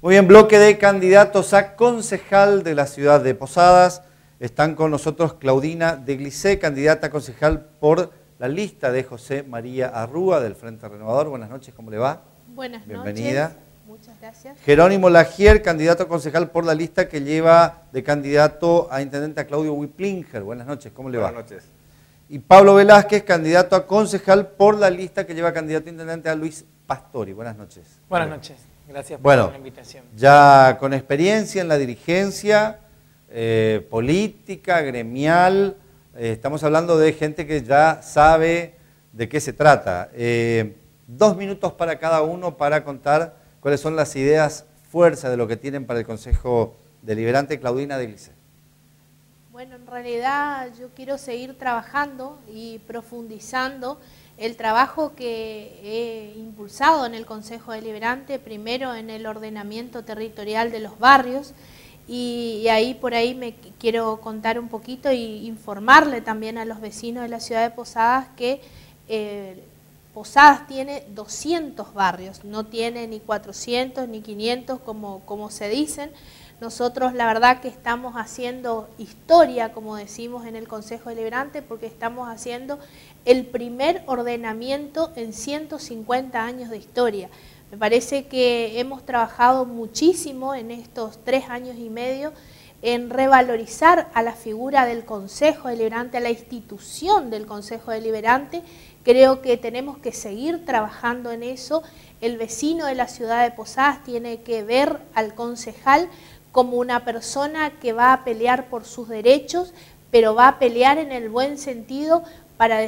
Muy bien, bloque de candidatos a concejal de la ciudad de Posadas. Están con nosotros Claudina de Glicé, candidata a concejal por la lista de José María Arrúa del Frente Renovador. Buenas noches, ¿cómo le va? Buenas Bienvenida. noches. Muchas gracias. Jerónimo Lagier, candidato a concejal por la lista que lleva de candidato a intendente a Claudio Wiplinger. Buenas noches, ¿cómo le va? Buenas noches. Y Pablo Velázquez, candidato a concejal por la lista que lleva candidato a intendente a Luis Pastori. Buenas noches. Buenas noches, gracias por la invitación. Ya con experiencia en la dirigencia política, gremial, estamos hablando de gente que ya sabe de qué se trata. 2 minutos para cada uno para contar cuáles son las ideas, fuerza de lo que tienen para el Consejo Deliberante. Claudina de Glicé. Bueno, en realidad yo quiero seguir trabajando y profundizando el trabajo que he impulsado en el Consejo Deliberante, primero en el ordenamiento territorial de los barrios, y ahí por ahí me quiero contar un poquito y informarle también a los vecinos de la ciudad de Posadas que Posadas tiene 200 barrios, no tiene ni 400 ni 500 como se dicen. Nosotros la verdad que estamos haciendo historia, como decimos en el Consejo Deliberante, porque estamos haciendo el primer ordenamiento en 150 años de historia. Me parece que hemos trabajado muchísimo en estos 3 años y medio en revalorizar a la figura del Consejo Deliberante, a la institución del Consejo Deliberante. Creo que tenemos que seguir trabajando en eso. El vecino de la ciudad de Posadas tiene que ver al concejal como una persona que va a pelear por sus derechos, pero va a pelear en el buen sentido para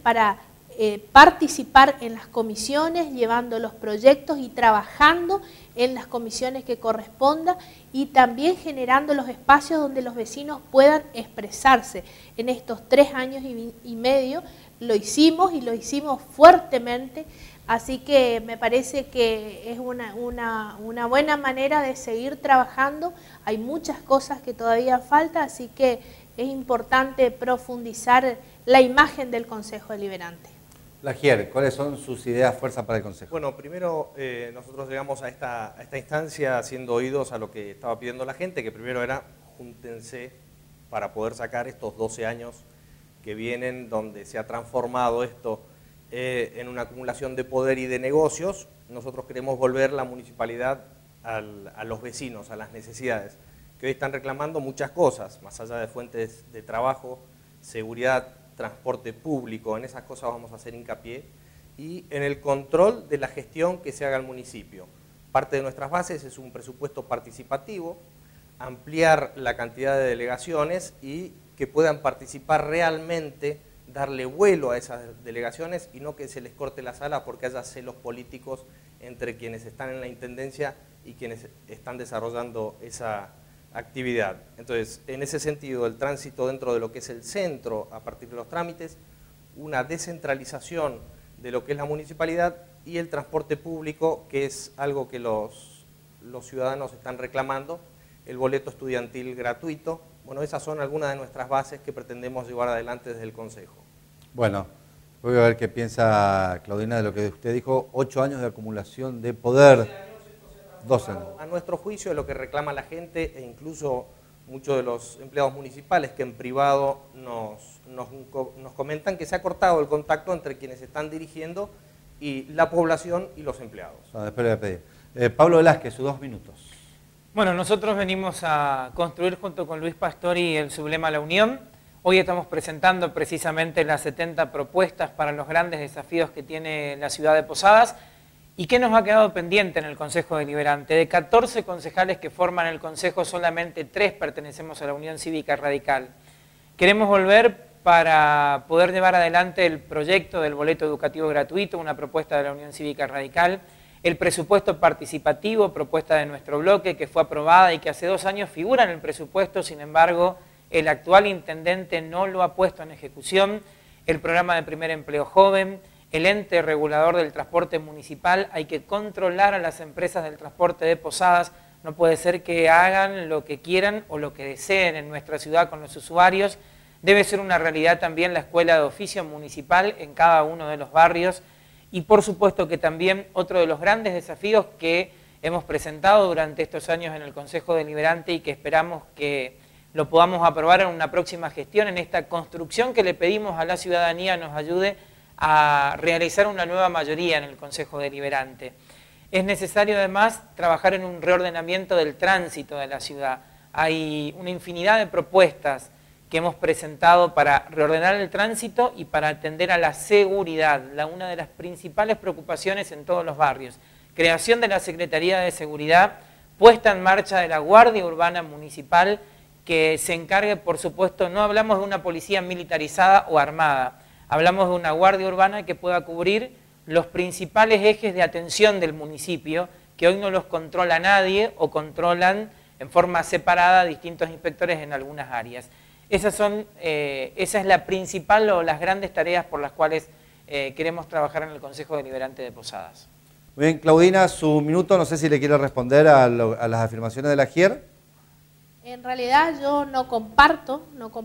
participar en las comisiones, llevando los proyectos y trabajando en las comisiones que corresponda y también generando los espacios donde los vecinos puedan expresarse. En estos 3 años y medio lo hicimos y lo hicimos fuertemente, así que me parece que es una buena manera de seguir trabajando. Hay muchas cosas que todavía faltan, así que es importante profundizar la imagen del Consejo Deliberante. Lagier, ¿cuáles son sus ideas, fuerza para el Consejo? Bueno, primero nosotros llegamos a esta instancia haciendo oídos a lo que estaba pidiendo la gente, que primero era júntense para poder sacar estos 12 años que vienen, donde se ha transformado esto en una acumulación de poder y de negocios. Nosotros queremos volver la municipalidad a los vecinos, a las necesidades, que hoy están reclamando muchas cosas, más allá de fuentes de trabajo, seguridad, transporte público. En esas cosas vamos a hacer hincapié, y en el control de la gestión que se haga al municipio. Parte de nuestras bases es un presupuesto participativo, ampliar la cantidad de delegaciones y que puedan participar realmente, darle vuelo a esas delegaciones y no que se les corte la sala porque haya celos políticos entre quienes están en la intendencia y quienes están desarrollando esa actividad. Entonces, en ese sentido, el tránsito dentro de lo que es el centro a partir de los trámites, una descentralización de lo que es la municipalidad y el transporte público, que es algo que los ciudadanos están reclamando, el boleto estudiantil gratuito. Bueno, esas son algunas de nuestras bases que pretendemos llevar adelante desde el Consejo. Bueno, voy a ver qué piensa Claudina de lo que usted dijo, 8 años de acumulación de poder. 12 años. A nuestro juicio es lo que reclama la gente e incluso muchos de los empleados municipales que en privado nos comentan que se ha cortado el contacto entre quienes están dirigiendo y la población y los empleados. Después le voy a pedir. Pablo Velázquez, sus 2 minutos. Bueno, nosotros venimos a construir junto con Luis Pastori el sublema La Unión. Hoy estamos presentando precisamente las 70 propuestas para los grandes desafíos que tiene la ciudad de Posadas. ¿Y qué nos ha quedado pendiente en el Consejo Deliberante? De 14 concejales que forman el Consejo, solamente 3 pertenecemos a la Unión Cívica Radical. Queremos volver para poder llevar adelante el proyecto del boleto educativo gratuito, una propuesta de la Unión Cívica Radical, el presupuesto participativo, propuesta de nuestro bloque, que fue aprobada y que hace 2 años figura en el presupuesto, sin embargo, el actual intendente no lo ha puesto en ejecución, el programa de primer empleo joven, el ente regulador del transporte municipal. Hay que controlar a las empresas del transporte de Posadas, no puede ser que hagan lo que quieran o lo que deseen en nuestra ciudad con los usuarios. Debe ser una realidad también la escuela de oficio municipal en cada uno de los barrios y por supuesto que también otro de los grandes desafíos que hemos presentado durante estos años en el Consejo Deliberante y que esperamos que lo podamos aprobar en una próxima gestión, en esta construcción que le pedimos a la ciudadanía nos ayude a realizar una nueva mayoría en el Consejo Deliberante. Es necesario además trabajar en un reordenamiento del tránsito de la ciudad. Hay una infinidad de propuestas que hemos presentado para reordenar el tránsito y para atender a la seguridad, una de las principales preocupaciones en todos los barrios. Creación de la Secretaría de Seguridad, puesta en marcha de la Guardia Urbana Municipal, que se encargue, por supuesto, no hablamos de una policía militarizada o armada, hablamos de una Guardia Urbana que pueda cubrir los principales ejes de atención del municipio, que hoy no los controla nadie o controlan en forma separada distintos inspectores en algunas áreas. Esa es la principal o las grandes tareas por las cuales queremos trabajar en el Consejo Deliberante de Posadas. Muy bien, Claudina, su minuto, no sé si le quiere responder a las afirmaciones de la JIER. En realidad yo no comparto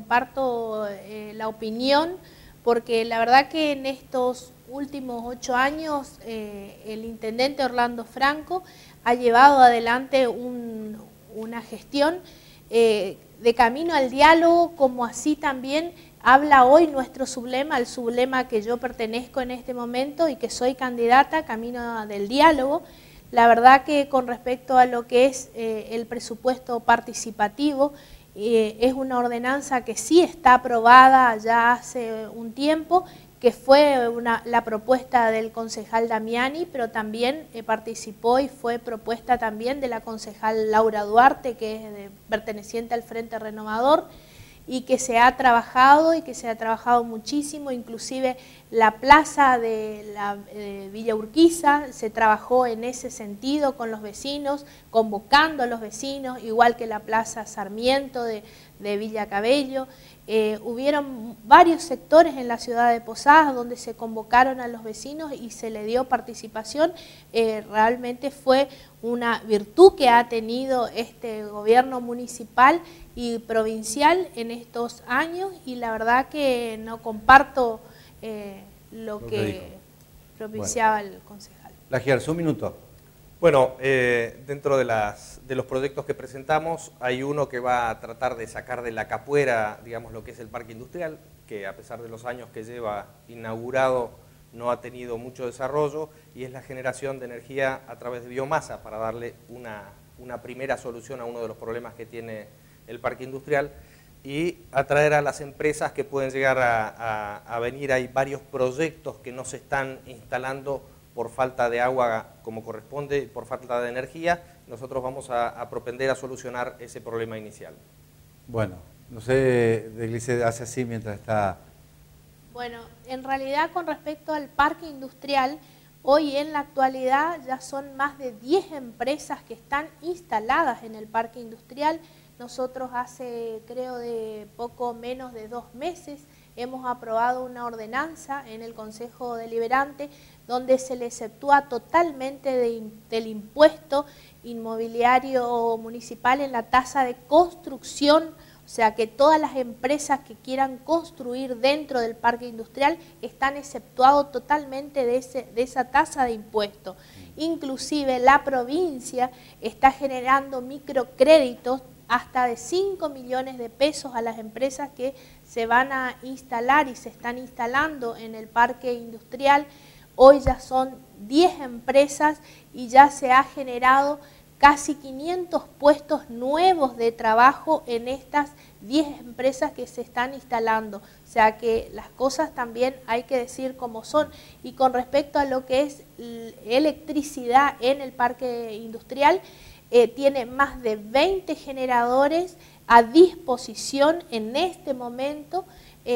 la opinión, porque la verdad que en estos últimos 8 años el intendente Orlando Franco ha llevado adelante una gestión de camino al diálogo, como así también habla hoy nuestro sublema, el sublema que yo pertenezco en este momento y que soy candidata, camino del diálogo. La verdad que con respecto a lo que es el presupuesto participativo, es una ordenanza que sí está aprobada ya hace un tiempo, que fue la propuesta del concejal Damiani, pero también participó y fue propuesta también de la concejal Laura Duarte, que es perteneciente al Frente Renovador, y que se ha trabajado muchísimo, inclusive la plaza de Villa Urquiza se trabajó en ese sentido con los vecinos, convocando a los vecinos, igual que la plaza Sarmiento de Villa Cabello. Hubieron varios sectores en la ciudad de Posadas donde se convocaron a los vecinos y se le dio participación. Realmente fue una virtud que ha tenido este gobierno municipal y provincial en estos años, y la verdad que no comparto lo que propiciaba el concejal. La JIER, su minuto. Bueno, dentro de los proyectos que presentamos hay uno que va a tratar de sacar de la capuera, digamos, lo que es el parque industrial, que a pesar de los años que lleva inaugurado no ha tenido mucho desarrollo, y es la generación de energía a través de biomasa para darle una primera solución a uno de los problemas que tiene el parque industrial y atraer a las empresas que pueden llegar a venir. Hay varios proyectos que no se están instalando por falta de agua como corresponde, por falta de energía. Nosotros vamos a propender a solucionar ese problema inicial. Bueno, no sé, Deglice hace así mientras está... Bueno, en realidad con respecto al parque industrial, hoy en la actualidad ya son más de 10 empresas que están instaladas en el parque industrial. Nosotros hace, creo, de poco menos de 2 meses hemos aprobado una ordenanza en el Consejo Deliberante donde se le exceptúa totalmente del impuesto inmobiliario municipal en la tasa de construcción, o sea que todas las empresas que quieran construir dentro del parque industrial están exceptuados totalmente de esa tasa de impuesto. Inclusive la provincia está generando microcréditos hasta de 5 millones de pesos a las empresas que se van a instalar y se están instalando en el parque industrial. Hoy ya son 10 empresas y ya se ha generado casi 500 puestos nuevos de trabajo en estas 10 empresas que se están instalando. O sea que las cosas también hay que decir como son. Y con respecto a lo que es electricidad en el parque industrial, tiene más de 20 generadores a disposición en este momento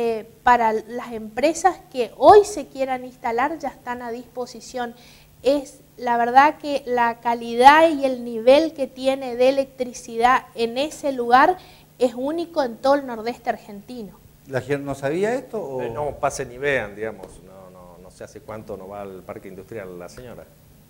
para las empresas que hoy se quieran instalar, ya están a disposición. Es la verdad que la calidad y el nivel que tiene de electricidad en ese lugar es único en todo el nordeste argentino. ¿La JIER no sabía esto? O... No, pasen y vean, digamos, no sé hace cuánto no va al parque industrial la señora.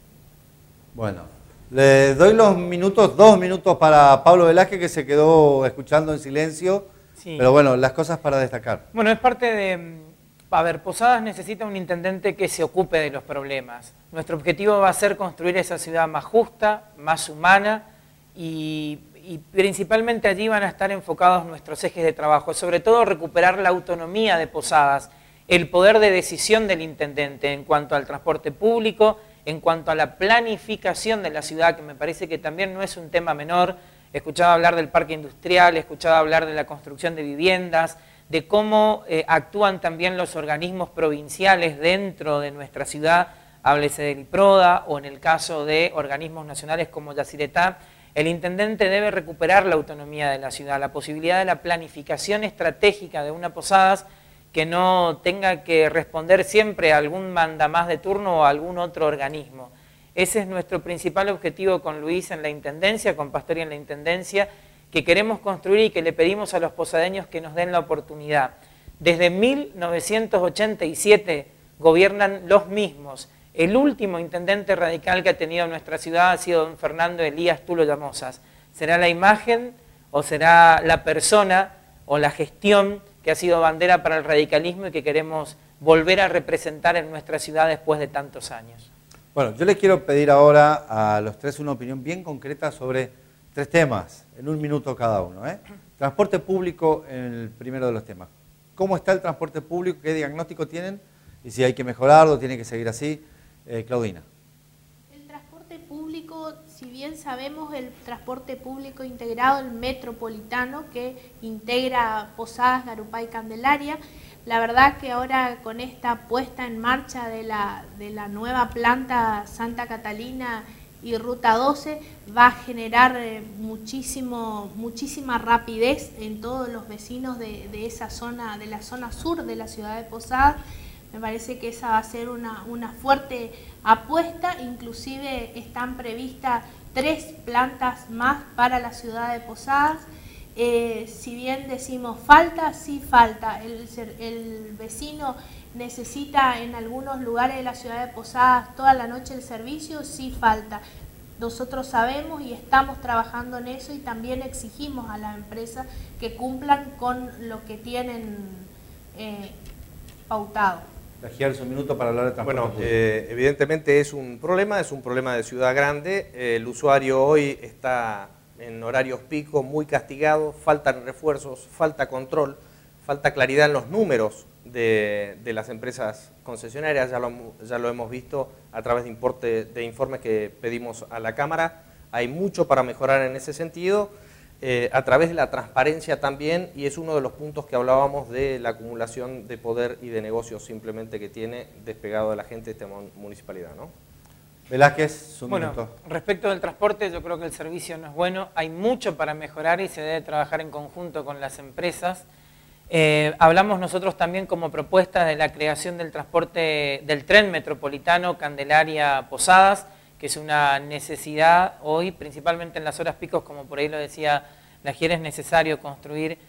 Bueno, le doy los minutos, 2 minutos para Pablo Velázquez, que se quedó escuchando en silencio, sí. Pero bueno, las cosas para destacar. Bueno, es parte A ver, Posadas necesita un intendente que se ocupe de los problemas. Nuestro objetivo va a ser construir esa ciudad más justa, más humana y principalmente allí van a estar enfocados nuestros ejes de trabajo, sobre todo recuperar la autonomía de Posadas, el poder de decisión del intendente en cuanto al transporte público, en cuanto a la planificación de la ciudad, que me parece que también no es un tema menor. He escuchado hablar del parque industrial, he escuchado hablar de la construcción de viviendas, de cómo actúan también los organismos provinciales dentro de nuestra ciudad, háblese del IPRODA o en el caso de organismos nacionales como Yacyretá. El intendente debe recuperar la autonomía de la ciudad, la posibilidad de la planificación estratégica de una Posadas que no tenga que responder siempre a algún mandamás de turno o a algún otro organismo. Ese es nuestro principal objetivo con Luis en la Intendencia, con Pastori en la Intendencia, que queremos construir y que le pedimos a los posadeños que nos den la oportunidad. Desde 1987 gobiernan los mismos. El último intendente radical que ha tenido nuestra ciudad ha sido don Fernando Elías Tulo Llamosas. ¿Será la imagen o será la persona o la gestión que ha sido bandera para el radicalismo y que queremos volver a representar en nuestra ciudad después de tantos años? Bueno, yo les quiero pedir ahora a los tres una opinión bien concreta sobre 3 temas, en 1 minuto cada uno. Transporte público, el primero de los temas. ¿Cómo está el transporte público? ¿Qué diagnóstico tienen? Y si hay que mejorarlo, tiene que seguir así. Claudina. El transporte público, si bien sabemos el transporte público integrado, el metropolitano que integra Posadas, Garupá y Candelaria, la verdad que ahora con esta puesta en marcha de la nueva planta Santa Catalina y Ruta 12 va a generar muchísima rapidez en todos los vecinos de esa zona, de la zona sur de la ciudad de Posadas. Me parece que esa va a ser una fuerte apuesta, inclusive están previstas 3 plantas más para la ciudad de Posadas. Si bien decimos falta, sí falta. El vecino necesita en algunos lugares de la ciudad de Posadas toda la noche el servicio, sí falta. Nosotros sabemos y estamos trabajando en eso y también exigimos a las empresas que cumplan con lo que tienen pautado. Gracias, un minuto para hablar de transporte público. Evidentemente es un problema de ciudad grande. El usuario hoy está en horarios pico muy castigado, faltan refuerzos, falta control, falta claridad en los números de las empresas concesionarias, ya lo hemos visto a través de informes que pedimos a la Cámara. Hay mucho para mejorar en ese sentido. A través de la transparencia también, y es uno de los puntos que hablábamos de la acumulación de poder y de negocios simplemente que tiene despegado de la gente esta municipalidad, ¿no? Velázquez, un Bueno, minuto. respecto del transporte, yo creo que el servicio no es bueno, hay mucho para mejorar y se debe trabajar en conjunto con las empresas. Hablamos nosotros también como propuesta de la creación del transporte del tren metropolitano Candelaria-Posadas, que es una necesidad hoy, principalmente en las horas picos, como por ahí lo decía Lagier, es necesario construir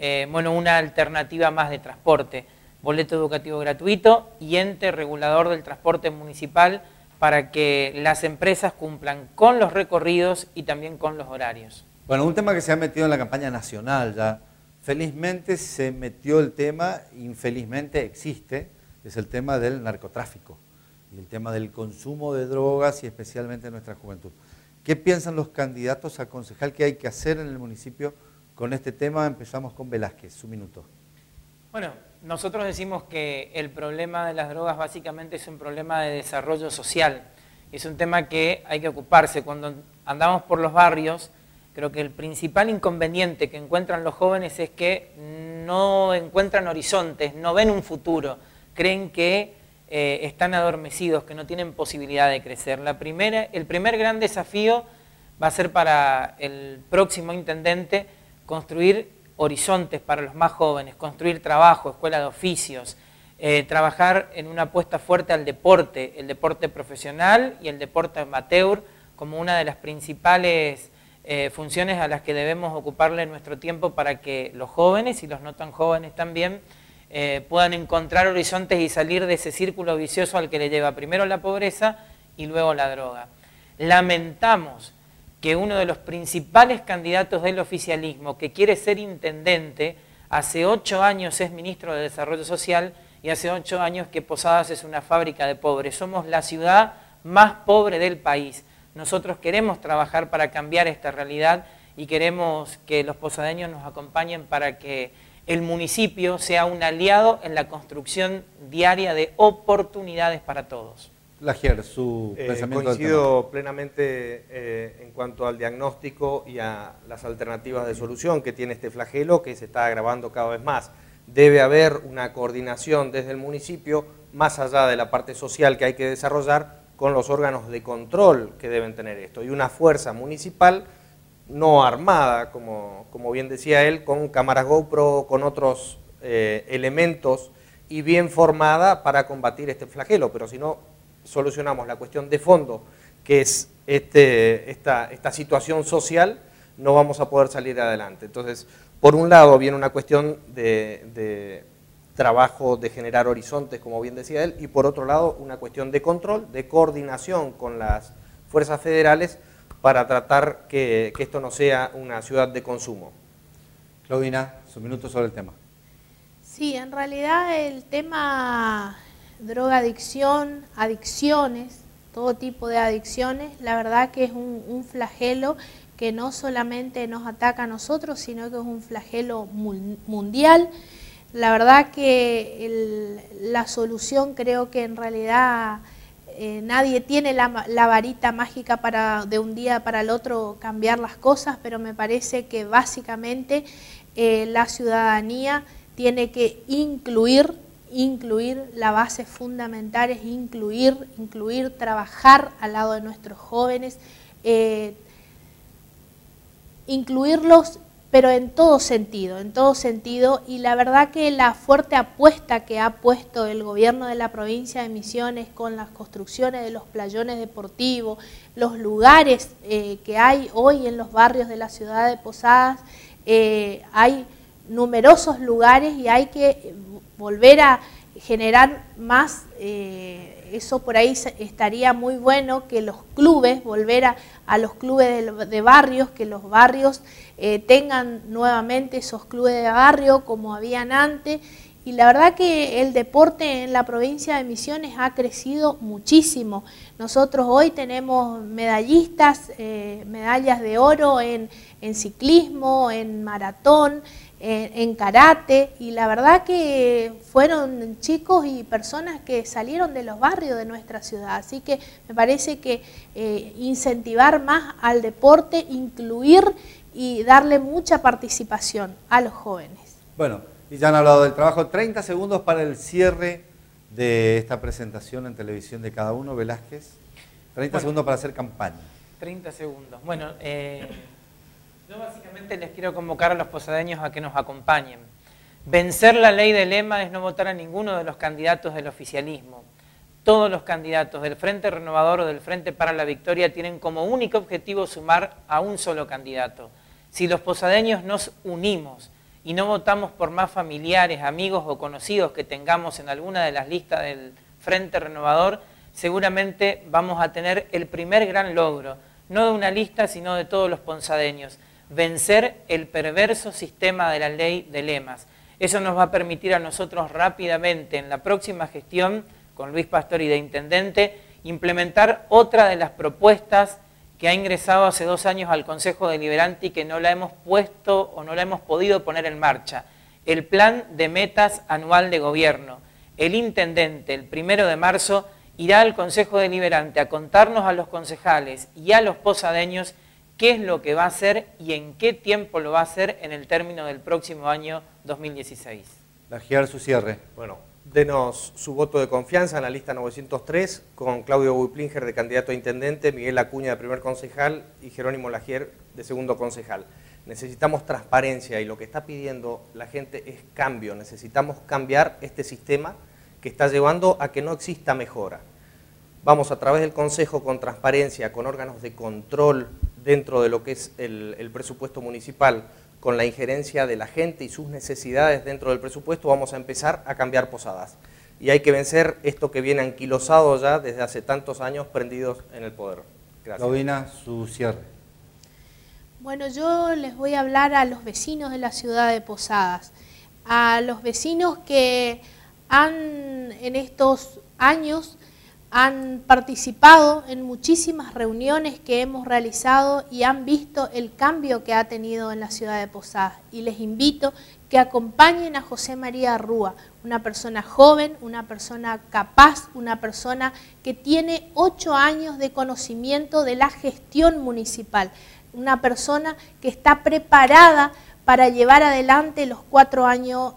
una alternativa más de transporte, boleto educativo gratuito y ente regulador del transporte municipal para que las empresas cumplan con los recorridos y también con los horarios. Bueno, un tema que se ha metido en la campaña nacional ya, felizmente se metió el tema, infelizmente existe, es el tema del narcotráfico. Y el tema del consumo de drogas y especialmente en nuestra juventud. ¿Qué piensan los candidatos a concejal que hay que hacer en el municipio con este tema? Empezamos con Velázquez, un minuto. Bueno, nosotros decimos que el problema de las drogas básicamente es un problema de desarrollo social. Es un tema que hay que ocuparse. Cuando andamos por los barrios, creo que el principal inconveniente que encuentran los jóvenes es que no encuentran horizontes, no ven un futuro, creen que están adormecidos, que no tienen posibilidad de crecer. El primer gran desafío va a ser para el próximo intendente construir horizontes para los más jóvenes, construir trabajo, escuela de oficios, trabajar en una apuesta fuerte al deporte, el deporte profesional y el deporte amateur como una de las principales funciones a las que debemos ocuparle nuestro tiempo para que los jóvenes y los no tan jóvenes también puedan encontrar horizontes y salir de ese círculo vicioso al que le lleva primero la pobreza y luego la droga. Lamentamos que uno de los principales candidatos del oficialismo, que quiere ser intendente, hace 8 años es ministro de Desarrollo Social y hace 8 años que Posadas es una fábrica de pobres. Somos la ciudad más pobre del país. Nosotros queremos trabajar para cambiar esta realidad y queremos que los posadeños nos acompañen para que el municipio sea un aliado en la construcción diaria de oportunidades para todos. Lagier, su pensamiento del tema. Coincido plenamente en cuanto al diagnóstico y a las alternativas de solución que tiene este flagelo, que se está agravando cada vez más. Debe haber una coordinación desde el municipio, más allá de la parte social que hay que desarrollar, con los órganos de control que deben tener esto. Y una fuerza municipal no armada, como bien decía él, con cámaras GoPro, con otros elementos, y bien formada para combatir este flagelo. Pero si no solucionamos la cuestión de fondo, que es esta situación social, no vamos a poder salir adelante. Entonces, por un lado viene una cuestión de trabajo, de generar horizontes, como bien decía él, y por otro lado una cuestión de control, de coordinación con las fuerzas federales para tratar que esto no sea una ciudad de consumo. Claudina, su minuto sobre el tema. Sí, en realidad el tema drogadicción, adicciones, todo tipo de adicciones, la verdad que es un flagelo que no solamente nos ataca a nosotros, sino que es un flagelo mundial. La verdad que la solución, creo que en realidad nadie tiene la varita mágica para de un día para el otro cambiar las cosas, pero me parece que básicamente la ciudadanía tiene que incluir la base fundamental, es incluir, trabajar al lado de nuestros jóvenes, incluirlos, pero en todo sentido, y la verdad que la fuerte apuesta que ha puesto el gobierno de la provincia de Misiones con las construcciones de los playones deportivos, los lugares que hay hoy en los barrios de la ciudad de Posadas, hay numerosos lugares y hay que volver a generar más, eso por ahí estaría muy bueno, que los clubes, volver a los clubes de barrios, que los barrios tengan nuevamente esos clubes de barrio como habían antes, y la verdad que el deporte en la provincia de Misiones ha crecido muchísimo. Nosotros hoy tenemos medallistas, medallas de oro en ciclismo, en maratón, en karate, y la verdad que fueron chicos y personas que salieron de los barrios de nuestra ciudad, así que me parece que incentivar más al deporte, incluir y darle mucha participación a los jóvenes. Bueno, y ya han hablado del trabajo. 30 segundos para el cierre de esta presentación en televisión de cada uno. Velázquez, 30 segundos para hacer campaña. 30 segundos. Bueno, yo básicamente les quiero convocar a los posadeños a que nos acompañen. Vencer la ley de lema es no votar a ninguno de los candidatos del oficialismo. Todos los candidatos del Frente Renovador o del Frente para la Victoria tienen como único objetivo sumar a un solo candidato. Si los posadeños nos unimos y no votamos por más familiares, amigos o conocidos que tengamos en alguna de las listas del Frente Renovador, seguramente vamos a tener el primer gran logro, no de una lista, sino de todos los posadeños: vencer el perverso sistema de la ley de lemas. Eso nos va a permitir a nosotros rápidamente, en la próxima gestión, con Luis Pastori de Intendente, implementar otra de las propuestas que ha ingresado hace 2 años al Consejo Deliberante y que no la hemos puesto o no la hemos podido poner en marcha: el Plan de Metas Anual de Gobierno. El Intendente, el 1 de marzo, irá al Consejo Deliberante a contarnos a los concejales y a los posadeños qué es lo que va a hacer y en qué tiempo lo va a hacer en el término del próximo año 2016. Lagier, su cierre. Bueno, denos su voto de confianza en la lista 903 con Claudio Buiplinger de candidato a intendente, Miguel Acuña de primer concejal y Jerónimo Lagier de segundo concejal. Necesitamos transparencia y lo que está pidiendo la gente es cambio. Necesitamos cambiar este sistema que está llevando a que no exista mejora. Vamos a través del Consejo con transparencia, con órganos de control dentro de lo que es el presupuesto municipal, con la injerencia de la gente y sus necesidades dentro del presupuesto, vamos a empezar a cambiar Posadas. Y hay que vencer esto que viene anquilosado ya desde hace tantos años prendidos en el poder. Gracias. Claudina, su cierre. Bueno, yo les voy a hablar a los vecinos de la ciudad de Posadas, a los vecinos que en estos años han participado en muchísimas reuniones que hemos realizado y han visto el cambio que ha tenido en la ciudad de Posadas. Y les invito que acompañen a José María Rúa, una persona joven, una persona capaz, una persona que tiene 8 años de conocimiento de la gestión municipal, una persona que está preparada para llevar adelante los 4 años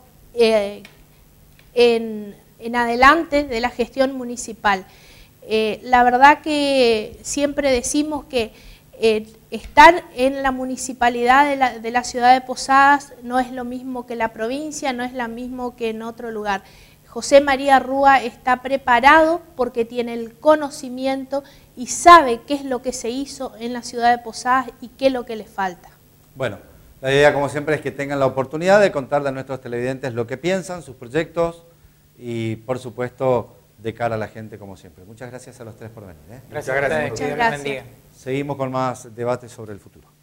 en adelante de la gestión municipal. La verdad que siempre decimos que estar en la municipalidad de la ciudad de Posadas no es lo mismo que la provincia, no es lo mismo que en otro lugar. José María Rúa está preparado porque tiene el conocimiento y sabe qué es lo que se hizo en la ciudad de Posadas y qué es lo que le falta. Bueno, la idea como siempre es que tengan la oportunidad de contarle a nuestros televidentes lo que piensan, sus proyectos y por supuesto de cara a la gente como siempre. Muchas gracias a los tres por venir. Gracias. Muchas gracias. Muchas gracias. Seguimos con más debates sobre el futuro.